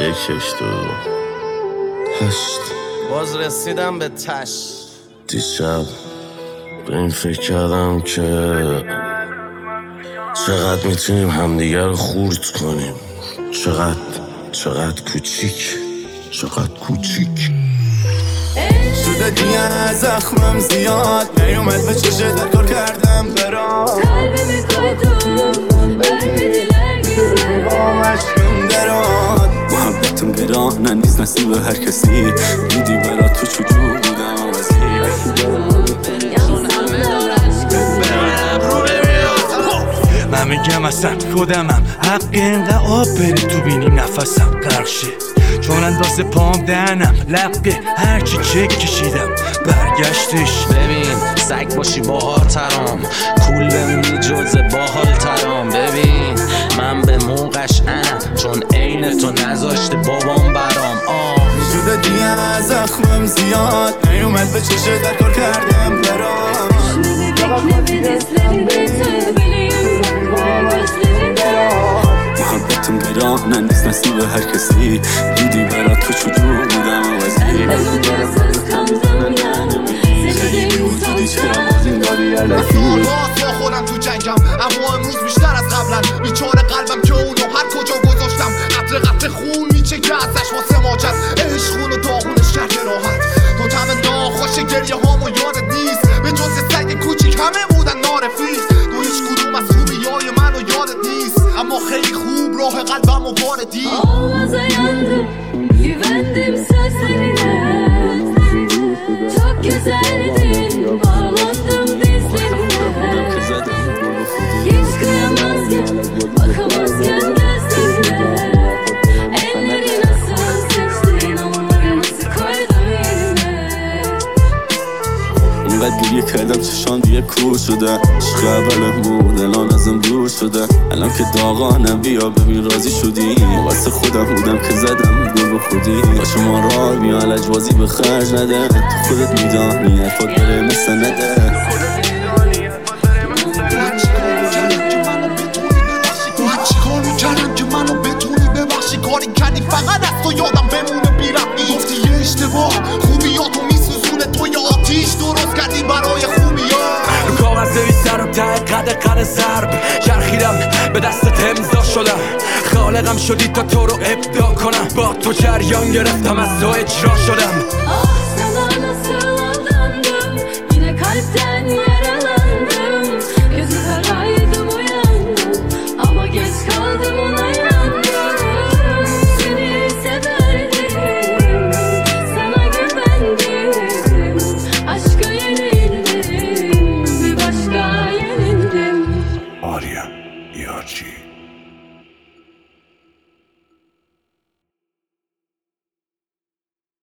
1 2 8 باز رسیدم به تش. دیشب به این فکر کردم که چقدر میتونیم همدیگر رو خورد کنیم. چقدر کوچیک شده دیگه زخمم زیاد نیومد به چشه در کار کردم برام قلبimi koydum vermediler bize عشقم دراد محبتم گرانه نیست نصیب هر کسی دیدی برا تو چجور بودم من میگم اصلا خودمم حق اینقدر آب بری تو بینیم نفسم غرق شه چون اندازه پام دهنم لقه هرچی چک کشیدم برگشتش. ببین سگ باشی باحال ترام کول بمونی جزه باحال ترام. ببین من به موقعش چون عین تو نذاشته بابام برام. شده دیگه زخمم زیاد نیومد به چشه در کار کردم برام محبتم گرانه نیست نصیب هر کسی دیدی برا تو چجور بودم با خودم تو جنگم اما امروز بیشتر از قبلا بیچاره قلبم که اونو هر کجا گذاشتم قطره خون میچکه ازش واسه ماجد عشق خون و داغونش کرده راحت تو تم ناخوش گریه هامو یادت نیست به جز سگ کوچیک همه بودن نارفیز تو هیچ کدوم از خوبیای منو یادت نیست اما خیلی خوب راه قلبم و واردی Olmaza yandım güvendim sözlerine Çok güzeldin bağlandım dizlerine Hiç kıyamazken bakamazken gözlerine Elleri nasıl seçtin onları nasıl koydun yerine اینقدر گریه کردم چشان دیگه کور شده عشق اولم بود الان ازم دور شده الان که داغانم بیا ببین راضی شدی واسه خودم بودم که زدم گل به خودی با شما راه بیا لجبازی به خرج نده تو خودت میدانی حرفات بره مثل نده چیکار میکردم که منو بتونی ببخشی کاری کردی فقط از تو یادم بمونه بیرفتی گفتی یه اشتباه خوبیاتو میسوزونه تو یه آتیش درست کردی برای خوبیات رو کاغذ نویسر و ته قد ضرب چرخیدم به دستت امضا شدم خالقم شدی تا تو رو ابداع کنم با تو جریان گرفتم از تو اجرا شدم